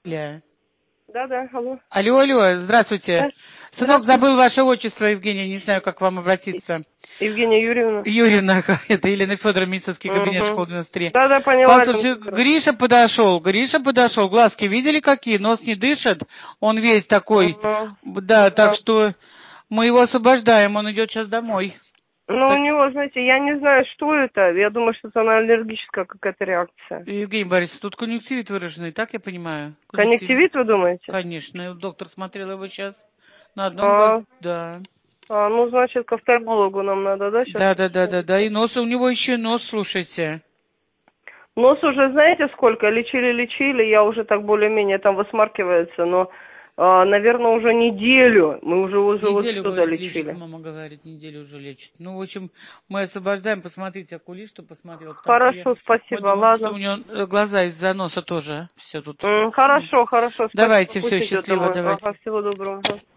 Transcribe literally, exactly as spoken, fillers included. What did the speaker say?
Ля. Да, да, алло. Алло, алло, здравствуйте. Да. Сынок, Здравствуйте. забыл ваше отчество, Евгения, не знаю, как к вам обратиться. Евгения Юрьевна. Юрьевна, это Елена Федоровна, медицинский кабинет, Угу. школа девяносто три. Да, да, поняла. Послушайте, Гриша подошел, Гриша подошел, глазки видели какие, нос не дышит, он весь такой, Угу. да, так Да. что мы его освобождаем, он идет сейчас домой. Ну, у него, знаете, я не знаю, что это. Я думаю, что это она аллергическая какая-то реакция. Евгений Борисович, тут конъюнктивит выраженный, так я понимаю? Конъюнктивит, вы думаете? Конечно, доктор смотрел его сейчас на одном А, глазе, да. а, ну, значит, к офтальмологу нам надо, да, сейчас? Да, да, да, да, да, и нос, у него еще нос, слушайте. Нос уже, знаете, сколько? Лечили-лечили, я уже так более-менее там высмаркивается, но, а, наверное, уже неделю. Мы уже, уже вот Неделю, сюда говорит, лечит, лечили. мама говорит, неделю уже лечит. Ну, в общем, мы освобождаем, посмотрите, окулист, что посмотрел, потому что я, Хорошо, мы спасибо, думаем, что ладно. у него э, глаза из-за носа тоже все тут. М, Хорошо, хорошо, спасибо, Давайте, пусть все, идет счастливо, домой. давайте. Ага, всего доброго. Ага.